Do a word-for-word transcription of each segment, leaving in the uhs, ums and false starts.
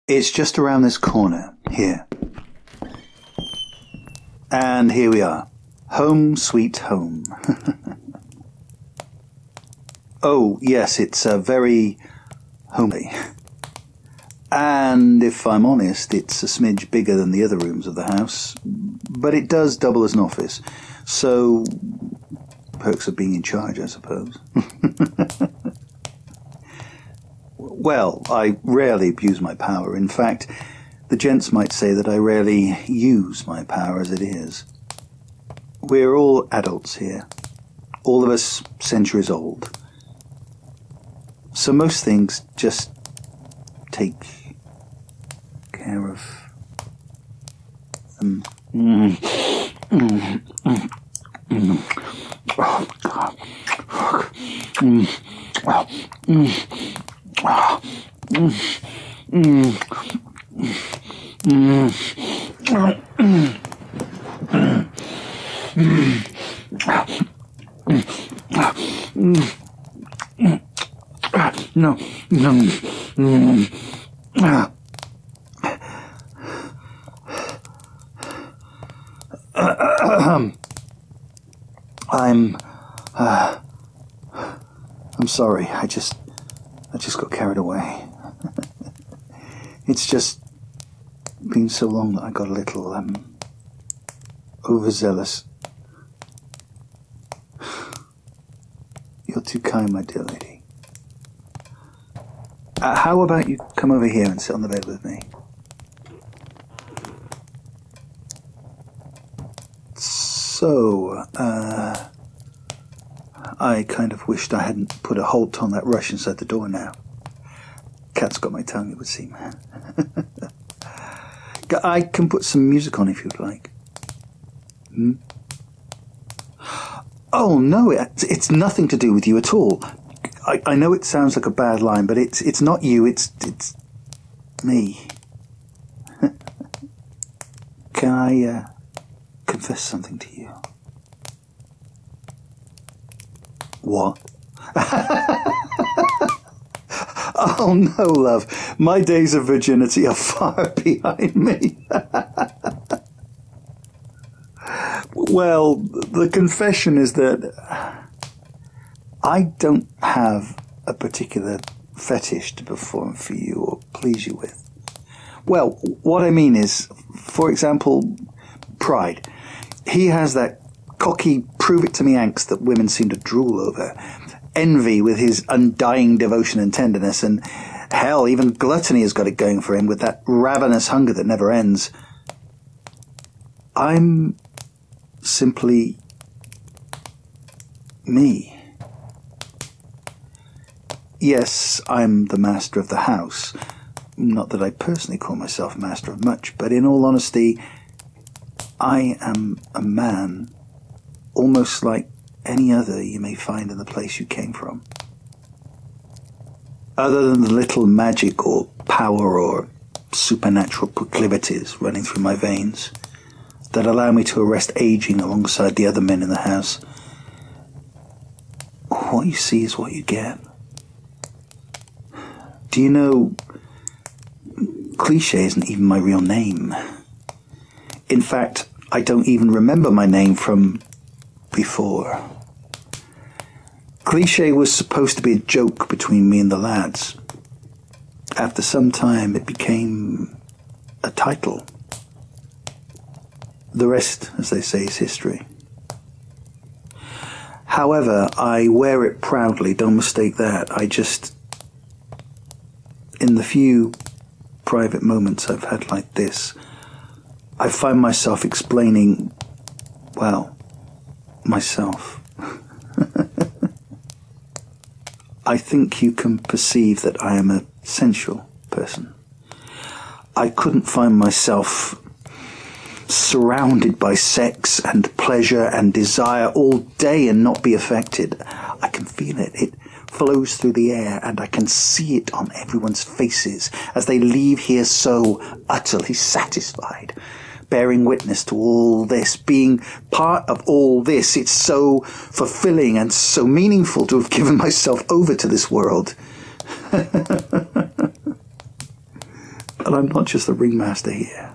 It's just around this corner, here. And here we are. Home sweet home. Oh, yes, it's uh, very homely. And if I'm honest, it's a smidge bigger than the other rooms of the house, but it does double as an office. So, perks of being in charge, I suppose. Well, I rarely abuse my power. In fact, the gents might say that I rarely use my power as it is. We're all adults here. All of us centuries old. So most things just take care of them. Mm. Mm. Mm. Mm. Oh, God. Mm. Oh. Mm. Oh. Mm. Mm. Mm. Mm. Mm. No, no, no. I'm, uh, I'm sorry. I just, I just got carried away. It's just been so long that I got a little, um, overzealous. You're too kind, my dear lady. Uh, how about you come over here and sit on the bed with me? So, uh, I kind of wished I hadn't put a halt on that rush inside the door now. Cat's got my tongue, it would seem. I can put some music on if you'd like. Hmm? Oh, no, it, it's nothing to do with you at all. I, I know it sounds like a bad line, but it's it's not you, it's it's me. Can I uh, confess something to you? What? Oh, no, love. My days of virginity are far behind me. Well, the confession is that I don't have a particular fetish to perform for you or please you with. Well, what I mean is, for example, pride. He has that cocky, prove-it-to-me angst that women seem to drool over. Envy with his undying devotion and tenderness, and hell, even gluttony has got it going for him with that ravenous hunger that never ends. I'm simply me. Yes, I'm the master of the house. Not that I personally call myself master of much, but in all honesty, I am a man, almost like any other you may find in the place you came from. Other than the little magic or power or supernatural proclivities running through my veins that allow me to arrest aging alongside the other men in the house, what you see is what you get. Do you know, Cliché isn't even my real name. In fact, I don't even remember my name from before. Cliché was supposed to be a joke between me and the lads. After some time, it became a title. The rest, as they say, is history. However, I wear it proudly, don't mistake that. I just, in the few private moments I've had like this, I find myself explaining, well, myself. I think you can perceive that I am a sensual person. I couldn't find myself surrounded by sex and pleasure and desire all day and not be affected. I can feel it. It flows through the air, and I can see it on everyone's faces as they leave here so utterly satisfied, bearing witness to all this, being part of all this. It's so fulfilling and so meaningful to have given myself over to this world. And I'm not just the ringmaster here.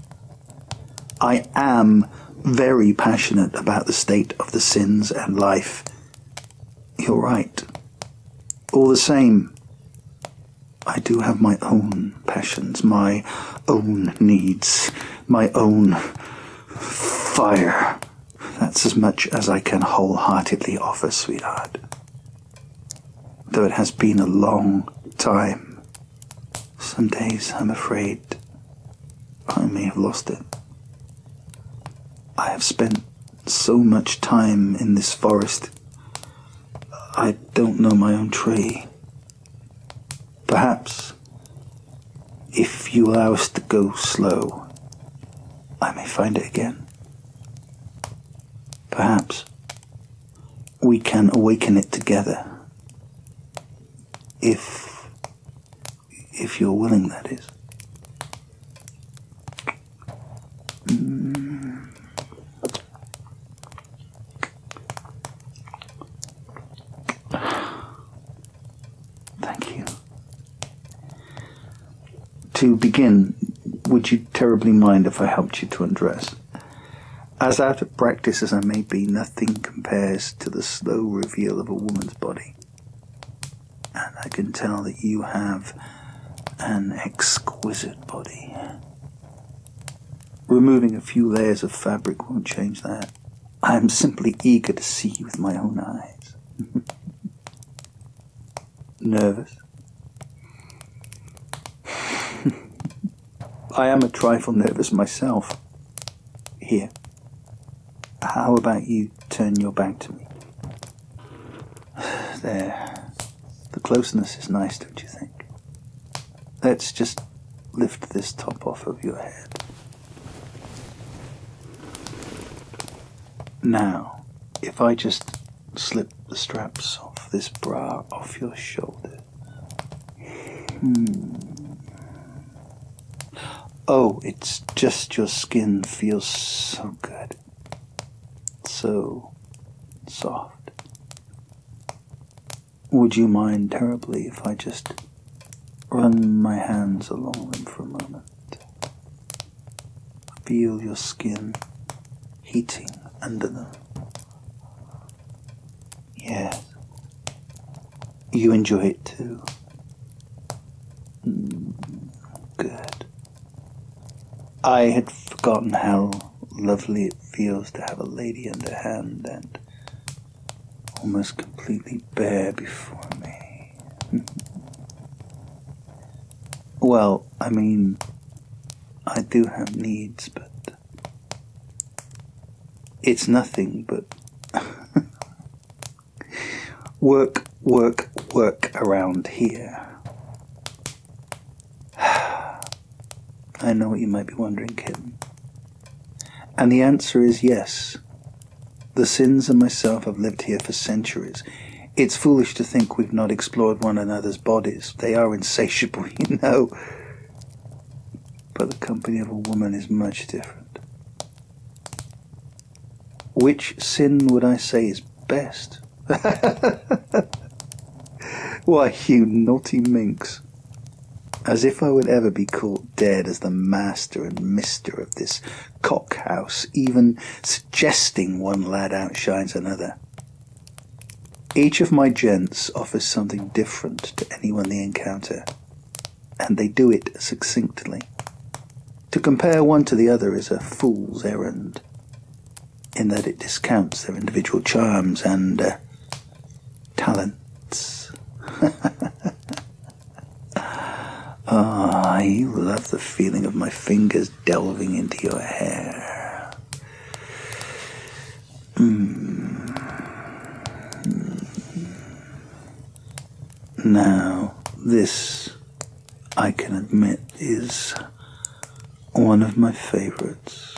I am very passionate about the state of the sins and life. You're right. All the same, I do have my own passions, my own needs, my own fire. That's as much as I can wholeheartedly offer, sweetheart. Though it has been a long time, some days I'm afraid I may have lost it. I have spent so much time in this forest, I don't know my own tree. Perhaps, if you allow us to go slow, I may find it again. Perhaps we can awaken it together. If, if you're willing, that is. Mm. Thank you. To begin, would you terribly mind if I helped you to undress? As out of practice as I may be, nothing compares to the slow reveal of a woman's body. And I can tell that you have an exquisite body. Removing a few layers of fabric won't change that. I am simply eager to see you with my own eyes. Nervous? I am a trifle nervous myself. Here. How about you turn your back to me? There. The closeness is nice, don't you think? Let's just lift this top off of your head. Now, if I just slip the straps off this bra off your shoulder. Hmm. Oh, it's just your skin feels so good. So soft. Would you mind terribly if I just run my hands along them for a moment? Feel your skin heating under them. Yes. You enjoy it too. Mm, good. I had forgotten how lovely it feels to have a lady underhand and almost completely bare before me. Well, I mean, I do have needs, but it's nothing but work, work, work around here. I know what you might be wondering, kitten. And the answer is yes. The Sins and myself have lived here for centuries. It's foolish to think we've not explored one another's bodies. They are insatiable, you know. But the company of a woman is much different. Which sin would I say is best? Why, you naughty minx. As if I would ever be caught dead as the master and mister of this cockhouse, even suggesting one lad outshines another. Each of my gents offers something different to anyone they encounter, and they do it succinctly. To compare one to the other is a fool's errand, in that it discounts their individual charms and uh, talents. Ah, you love the feeling of my fingers delving into your hair. Mm. Now, this, I can admit, is one of my favorites.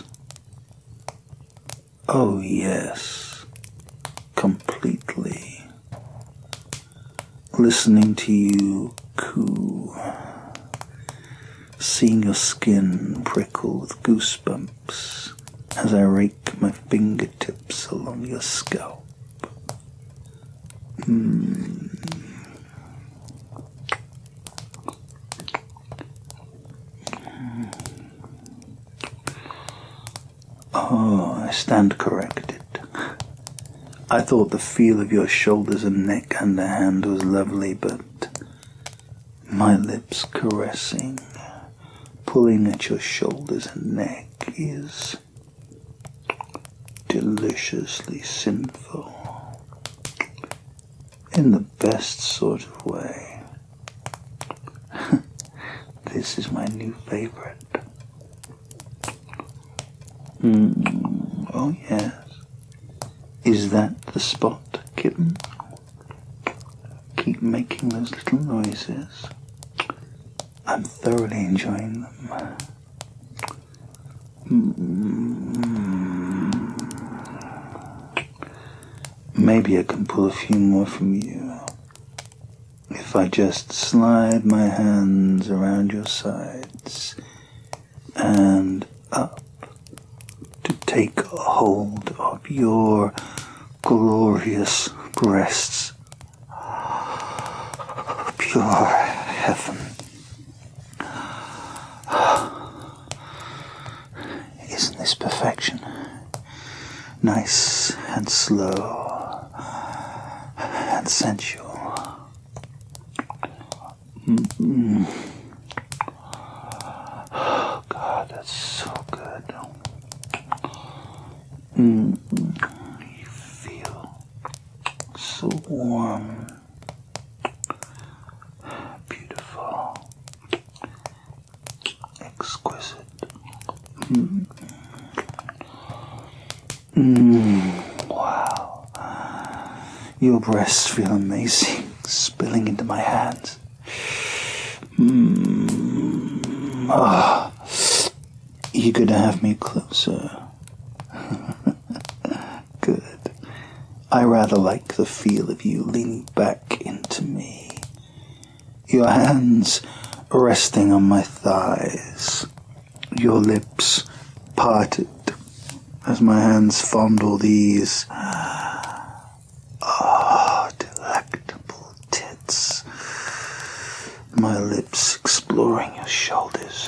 Oh, yes, completely. Listening to you coo. Seeing your skin prickle with goosebumps as I rake my fingertips along your scalp. Mm. Oh, I stand corrected. I thought the feel of your shoulders and neck under hand was lovely, but my lips caressing, pulling at your shoulders and neck is deliciously sinful. In the best sort of way. This is my new favorite. Mm, oh yes. Is that the spot, kitten? Keep making those little noises. I'm thoroughly enjoying them. Mm. Maybe I can pull a few more from you. If I just slide my hands around your sides and up to take hold of your glorious breasts. Pure heaven. Isn't this perfection? Nice and slow and sensual. Mm-mm. Oh God, that's so good. Mm-mm. You feel so warm, beautiful, exquisite. Mm. Mm. Wow. Your breasts feel amazing, spilling into my hands. Mm. Oh. You gonna have me closer? Good. I rather like the feel of you leaning back into me. Your hands resting on my thighs. Your lips parted as my hands fondle these. Oh, delectable tits. My lips exploring your shoulders.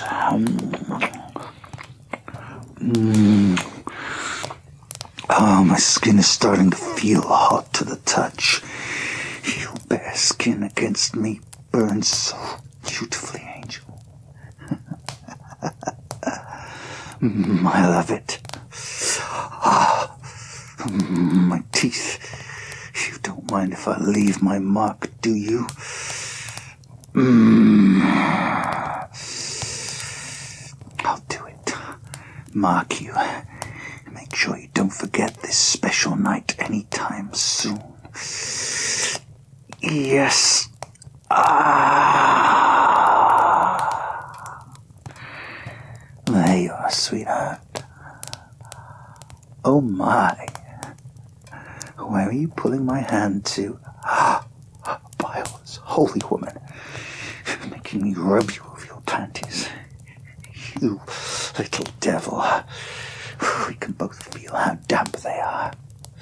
Mm. Oh, my skin is starting to feel hot to the touch. Your bare skin against me burns so beautifully, angel. mm, I love it. Ah, mm, my teeth. You don't mind if I leave my mark, do you? Mm. I'll do it. Mark you. Make sure you don't forget this special night anytime soon. Yes. Ah. There you are, sweetheart. Oh my. Where are you pulling my hand to? Byles, holy woman. Making me rub you with your panties. You little devil. We can both feel how damp they are.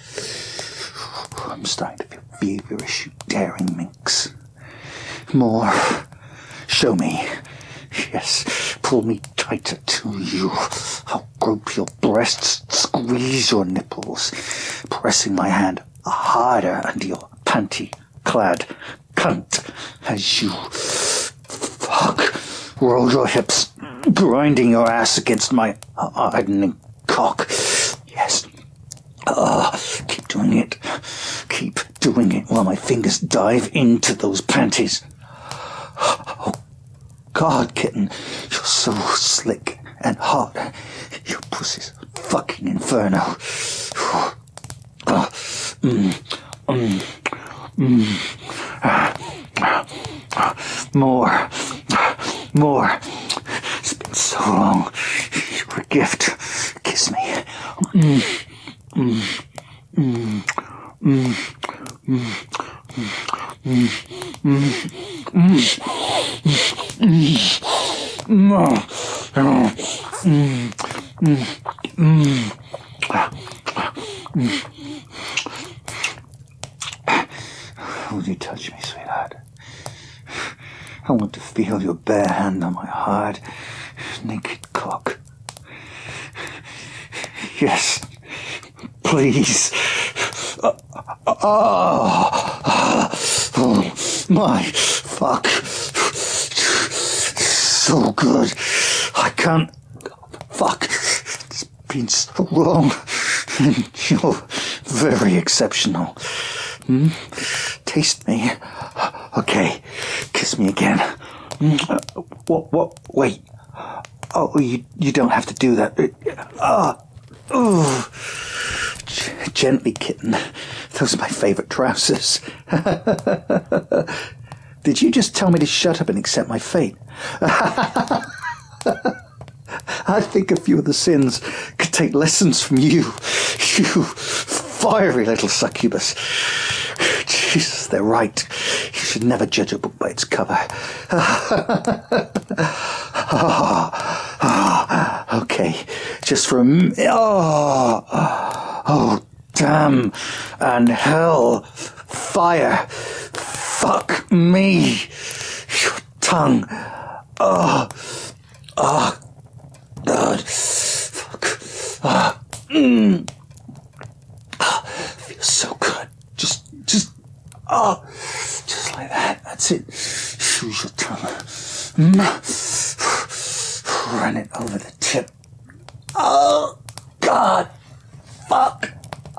I'm starting to feel feverish, you daring minx. More. Show me. Yes, pull me tighter to you. I'll grope your breasts, squeeze your nipples, pressing my hand harder under your panty-clad cunt as you fuck roll your hips, grinding your ass against my hardening cock. Yes. Uh, keep doing it. Keep doing it while my fingers dive into those panties. Oh, God, kitten, you're so slick and hot. Your pussy's a fucking inferno. Uh, mm, mm, mm. Uh, uh, more. More. It's been so long. You're a gift. Kiss me. Mm, mm, mm, mm, mm, mm, mm, mm, mm. Will you touch me, sweetheart? I want to feel your bare hand on my hard, naked cock. Yes. Please. Uh, oh, oh, my fuck. So good. I can't. Fuck. It's been so long. And you're very exceptional. Hmm? Taste me. Okay. Kiss me again. Uh, what? What? Wait. Oh, you you don't have to do that. Ah. Uh, oh. G- gently, kitten. Those are my favourite trousers. Did you just tell me to shut up and accept my fate? I think a few of the sins could take lessons from you. You fiery little succubus. Jesus, they're right. You should never judge a book by its cover. oh, oh, okay, just for a m- oh, oh, damn, and hell, fire, fuck me, your tongue, oh, oh, God, fuck, oh, mm. Oh, feels so good, just, just, oh, just like that, that's it, use your tongue, mm. Run it over the tip, oh, God, fuck,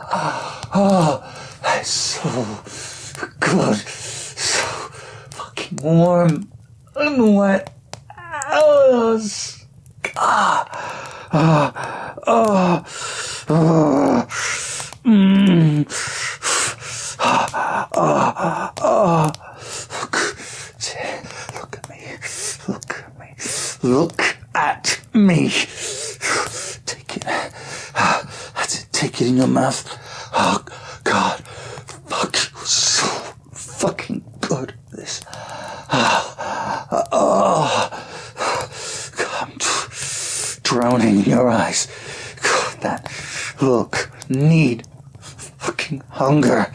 oh, that's so good, so fucking warm and wet, oh, God, oh, oh, oh, mm, oh, oh, oh, look, look at me, look at me, look at me, take it, that's it, take it in your mouth, oh, God, fuck, you're so fucking good at this, oh, oh, God, I'm drowning in your eyes, God, that look, need, fucking hunger,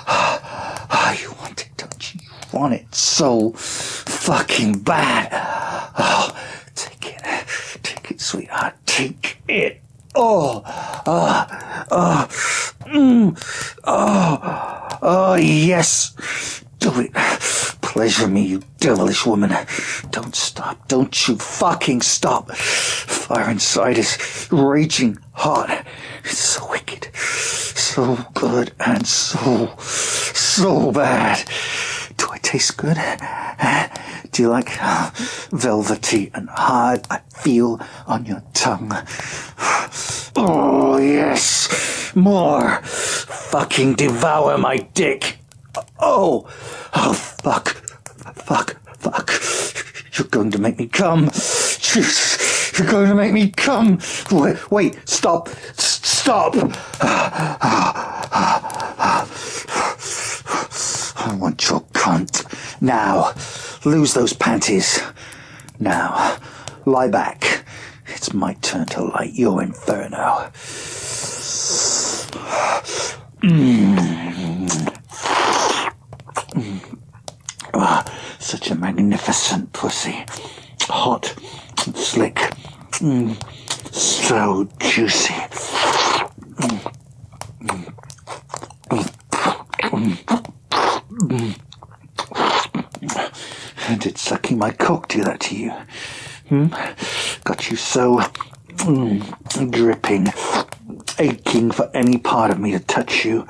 oh, you want it, don't you, you want it so fucking bad, oh, take it, take it, sweetheart, take it, oh, oh, oh, mm, oh, oh, yes, do it, pleasure me, you devilish woman, don't stop, don't you fucking stop, fire inside is raging hot, it's so wicked, so good, and so, so bad, do I taste good? Do you like how velvety and hard I feel on your tongue? Oh, yes, more, fucking devour my dick, oh, oh, fuck, fuck, fuck, you're going to make me come, jeez, you're going to make me come, wait, wait, stop, S- stop, I want your cunt, now, lose those panties, now, lie back, it's my turn to light your inferno, mm. Mm. Oh, such a magnificent pussy. Hot and slick. Mm. So juicy. Mm. Mm. Mm. Mm. Did sucking my cock do that to you? Hmm? Got you so mm, dripping, aching for any part of me to touch you.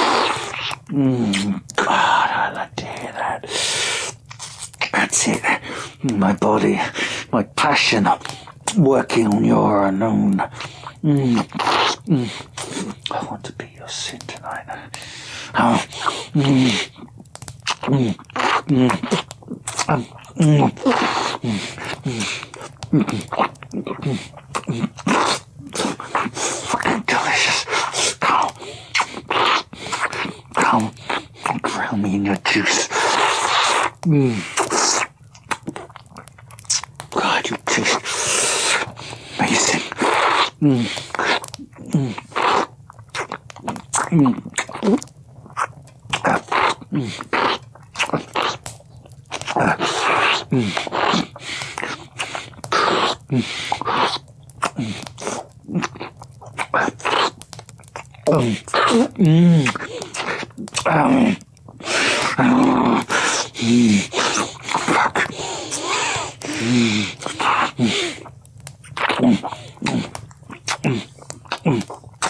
Mm, God, I like to hear that. That's it. My body, my passion, working on your unknown. Mm, mm. I want to be your sin tonight. Oh, mm, mm, mm, um, mm, mm, mm, mm, mm. Fucking delicious. Oh. Come, drown me in your juice. Mm. God, you taste amazing. Mm. Mm. Mm. Uh, mm. Uh, mm. Mm. Mm. Mm. Um. Mm. Fuck. Mm. Mm. Mm. Mm.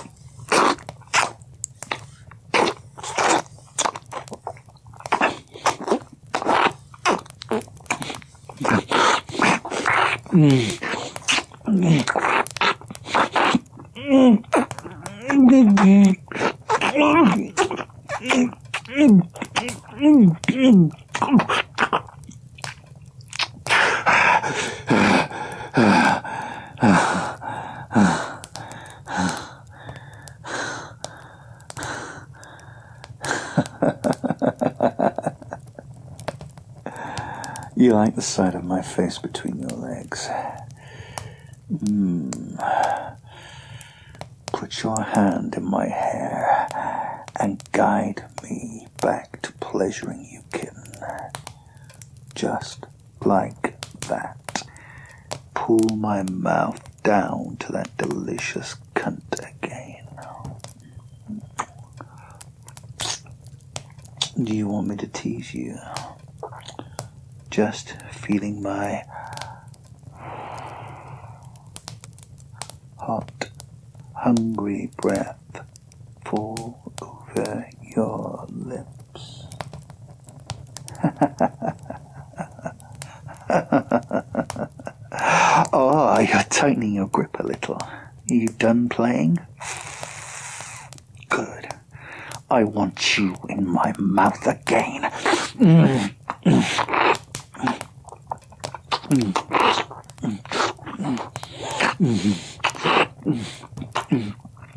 You like the sight of my face between your legs? Mm. Put your hand in my hair and guide me back to pleasuring you, kitten. Just like that. Pull my mouth down to that delicious cunt again. Do you want me to tease you? Just feeling my hot, hungry breath fall over your lips. Oh, you're tightening your grip a little. Are you done playing? Good. I want you in my mouth again. Mm. Mm. Mm. Mm. Mm. Mm. Mm.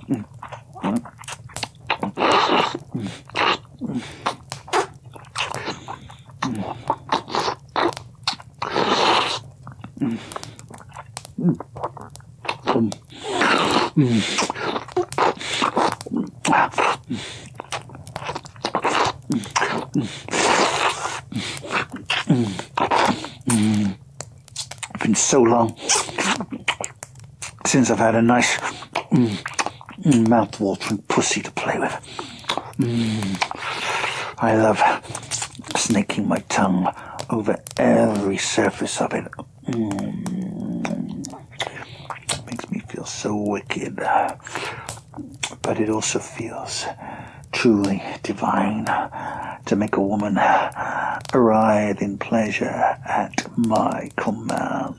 It's been so long since I've had a nice mm, mm, mouth-watering pussy to play with. Mm. I love snaking my tongue over every surface of it. Mm. It makes me feel so wicked, but it also feels truly divine to make a woman writhe in pleasure at my command.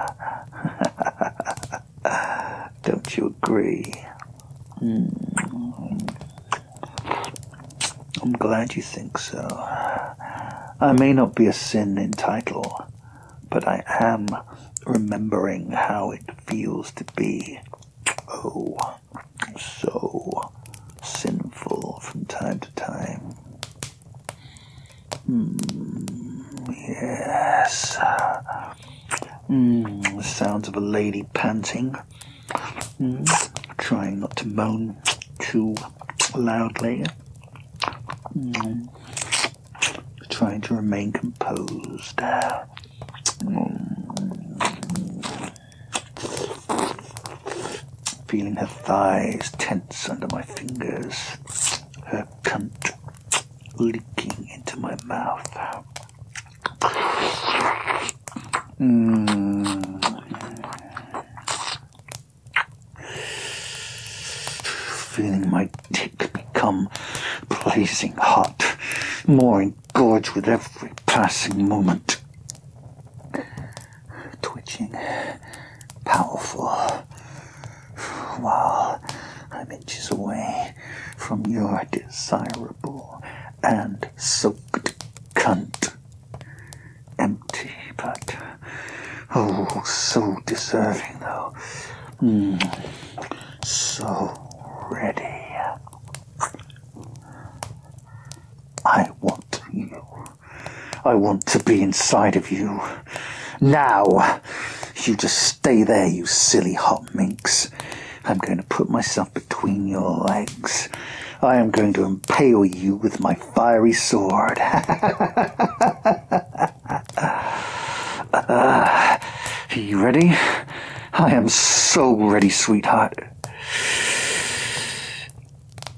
Don't you agree? Mm. I'm glad you think so. I may not be a sin in title, but I am remembering how it feels to be, oh, so sinful from time to time. Mm, yes. Mm, the sounds of a lady panting. Mm, trying not to moan too loudly. Mm, trying to remain composed. Mm, feeling her thighs tense under my fingers. Her cunt leaking into my mouth. Mm. Feeling my dick become blazing hot, more engorged with every passing moment. Twitching, powerful, while I'm inches away from your desirable and soaked cunt. Empty, but oh, so deserving though. Mm, so ready. I want you. I want to be inside of you. Now! You just stay there, you silly hot minx. I'm going to put myself between your legs. I am going to impale you with my fiery sword. uh, are you ready? I am so ready, sweetheart.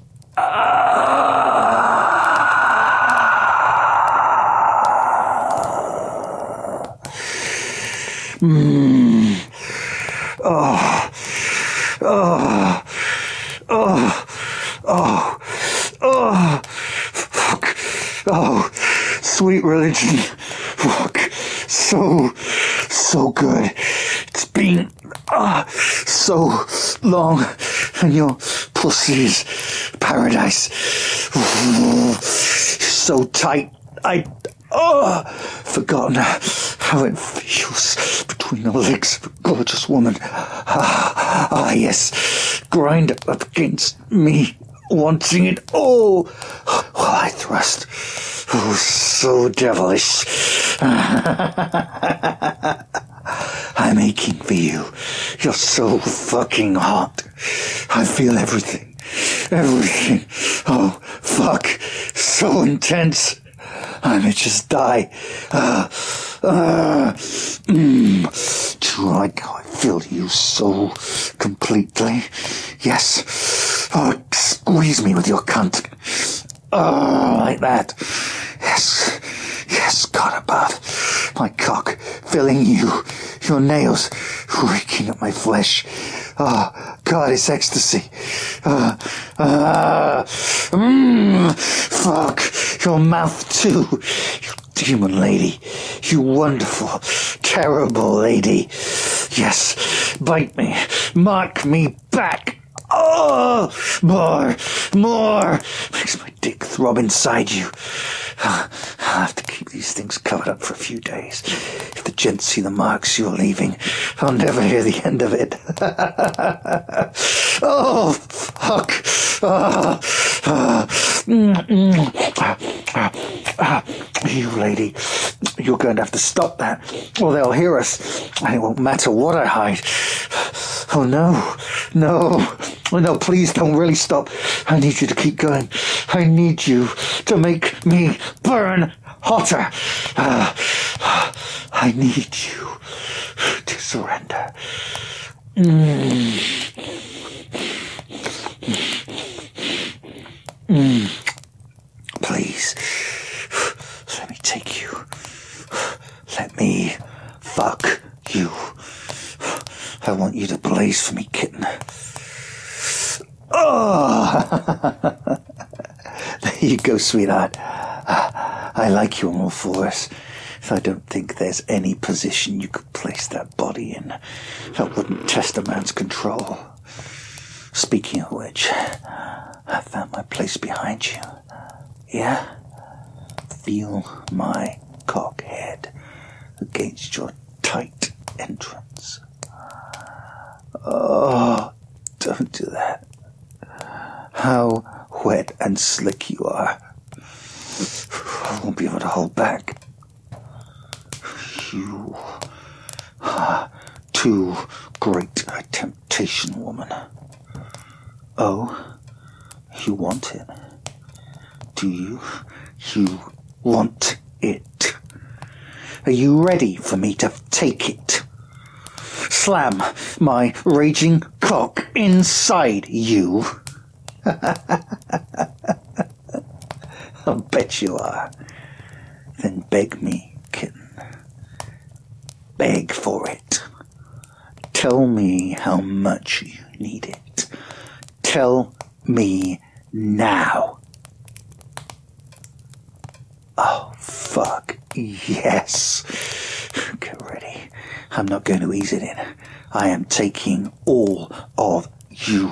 Mmm. Oh. Oh. Oh. Oh. Oh. Fuck. Oh. Sweet religion. Fuck. So, so good. It's been ah, so long, and your pussy is paradise. So tight. I oh, forgotten how it feels between the legs of a gorgeous woman. Ah, ah yes, grind up against me, wanting it all while I thrust. Oh, so devilish. I'm aching for you. You're so fucking hot. I feel everything. Everything. Oh, fuck. So intense. I may just die. Uh, uh, mm. Do you like how I feel you so completely? Yes. Oh, squeeze me with your cunt. Oh, like that. Yes. Yes, God above. My cock filling you. Your nails reeking at my flesh. Oh, God, it's ecstasy. Uh, uh, mm, fuck. Your mouth, too. You demon lady. You wonderful, terrible lady. Yes, bite me. Mark me back. Oh, more, more. Makes my dick throb inside you. I'll have to keep these things covered up for a few days. If the gents see the marks you're leaving, I'll never hear the end of it. Oh, fuck. Ah, ah, mm, mm. Ah, ah, you lady, you're going to have to stop that, or they'll hear us, and it won't matter what I hide. Oh, no, no. Oh, no, please don't really stop. I need you to keep going. I need you to make me burn hotter. Uh, I need you to surrender. Mm. Mm. Please, let me take you. Let me fuck you. I want you to blaze for me, kitten. Oh! There you go, sweetheart. I like you on all fours. I don't think there's any position you could place that body in that wouldn't test a man's control. Speaking of which, I found my place behind you. Yeah? Feel my cock head against your tight entrance. Oh, don't do that. How wet and slick you are. I won't be able to hold back. You are too great a temptation, woman. Oh, you want it? Do you? You want it? Are you ready for me to take it? Slam my raging cock inside you? I'll bet you are. Then beg me, kitten. Beg for it. Tell me how much you need it. Tell me now. Oh, fuck. Yes. Get ready. I'm not going to ease it in. I am taking all of you.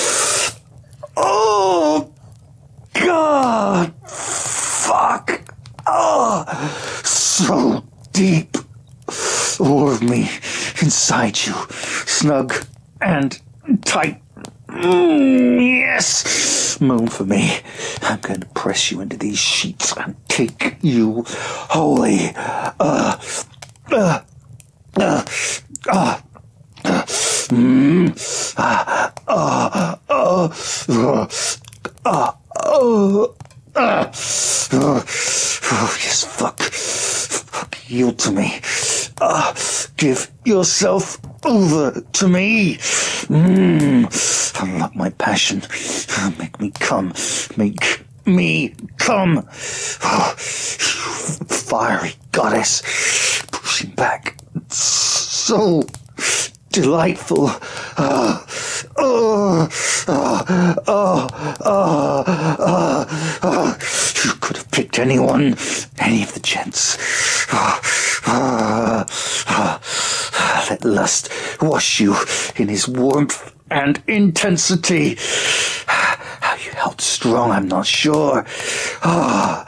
Oh, God. Fuck. Oh, so deep. All of me inside you. Snug and tight. Mm, yes. Moan for me. I'm going to press you into these sheets and take you wholly. Uh, uh, uh, uh, uh, mm, uh, uh, uh, uh, uh, uh, uh, uh, oh, yes, fuck. Fuck, yield to me. Uh, give yourself over to me. Mm, unlock my passion. Make me come. Make me come. Oh, you fiery goddess. Pushing back. so delightful. Uh, oh, oh, oh, oh, oh, oh. You could have picked anyone, any of the gents. Oh, oh, oh. Let lust wash you in his warmth and intensity. How you held strong, I'm not sure. Oh,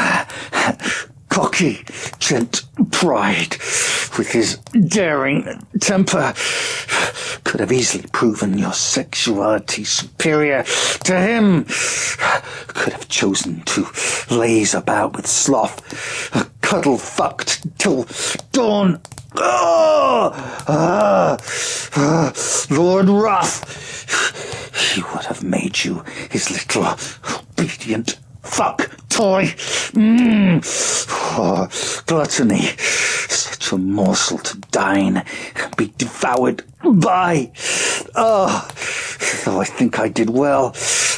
cocky, gent pride, with his daring temper, could have easily proven your sexuality superior to him. Could have chosen to laze about with sloth, cuddle fucked till dawn. Oh, ah, ah, Lord Wrath, he would have made you his little obedient fuck toy. Mmm. Oh, gluttony. Such a morsel to dine and be devoured by. Oh, though I think I did well.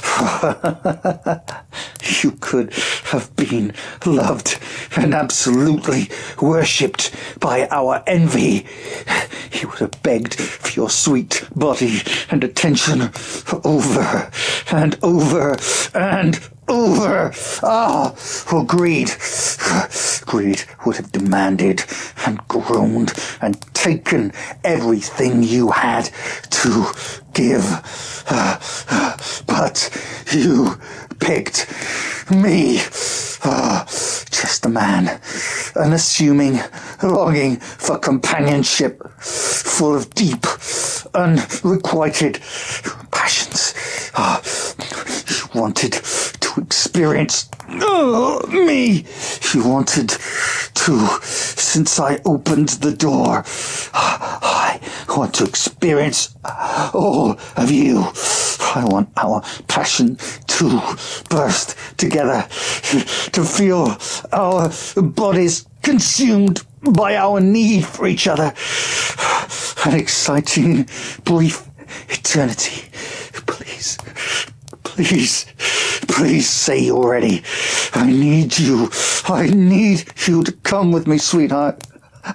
You could have been loved and absolutely worshipped by our envy. He would have begged for your sweet body and attention over and over and over. Ah, oh, greed. Greed would have demanded and groaned and taken everything you had to give. Uh, uh, but you picked me. Uh, just a man, unassuming, longing for companionship, full of deep, unrequited passions. Uh, you wanted to experience uh, me. You wanted to, since I opened the door. I want to experience all of you. I want our passion to burst together, to feel our bodies consumed by our need for each other. An exciting, brief eternity. Please, please, please say you're ready. I need you. I need you to come with me, sweetheart.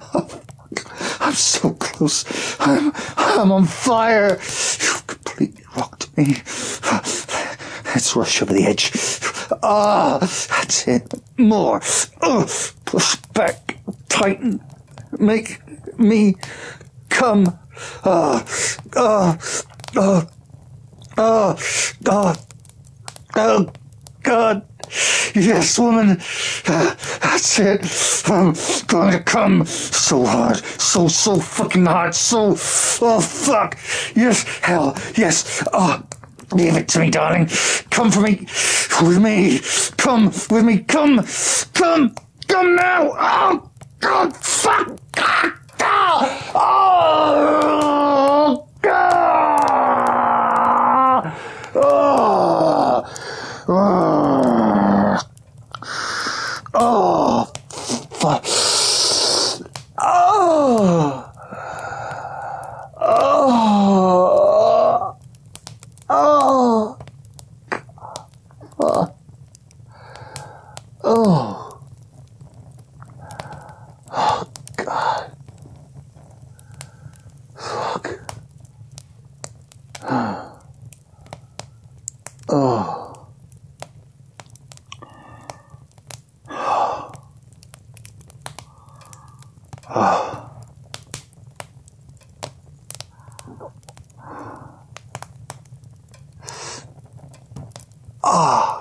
I'm so close. I'm, I'm on fire. You've completely rocked me. Let's rush over the edge. Ah, that's it. More. Oh, push back. Tighten. Make me come. Ah, ah, ah, ah, ah. Oh, God. Yes, woman. Uh, that's it. I'm going to come so hard. So, so fucking hard. So, oh, fuck. Yes, hell. Yes. Oh, give it to me, darling. Come for me. With me. Come with me. Come. Come. Come now. Oh, God. Fuck. Ah, oh, God. Oh. Oh. Oh, fuck. Oh. Oh. Oh. Oh. Oh. Oh, God. Fuck. Oh. Oh. Ah.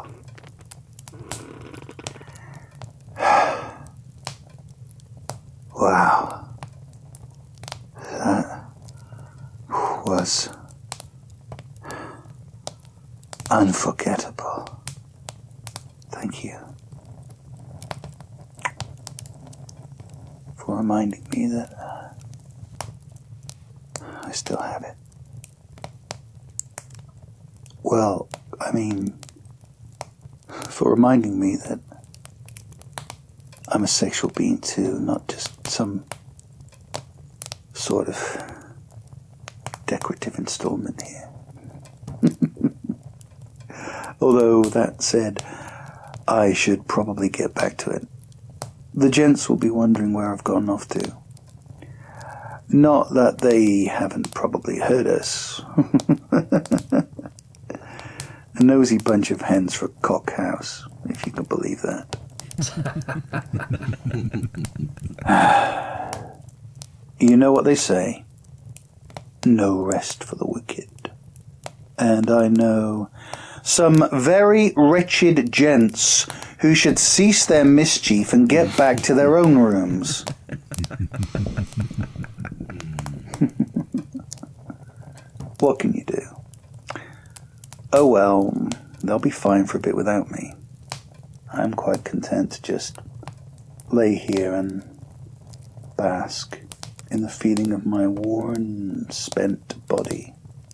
Wow. That was unforgettable. Thank you for reminding me that uh, I still have it. Well, I mean, for reminding me that I'm a sexual being too, not just some sort of decorative installment here. Although, that said, I should probably get back to it. The gents will be wondering where I've gone off to. Not that they haven't probably heard us. A nosy bunch of hens for a cock house, if you can believe that. You know what they say? No rest for the wicked. And I know some very wretched gents who should cease their mischief and get back to their own rooms. What can you do? Oh well, they'll be fine for a bit without me. I'm quite content to just lay here and bask in the feeling of my worn, spent body.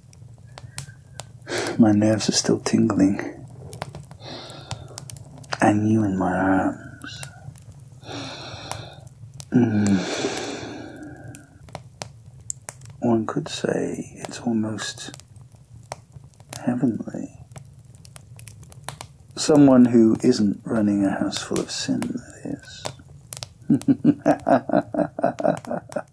My nerves are still tingling. And you in my arms. Mm. One could say it's almost heavenly. Someone who isn't running a house full of sin, that is.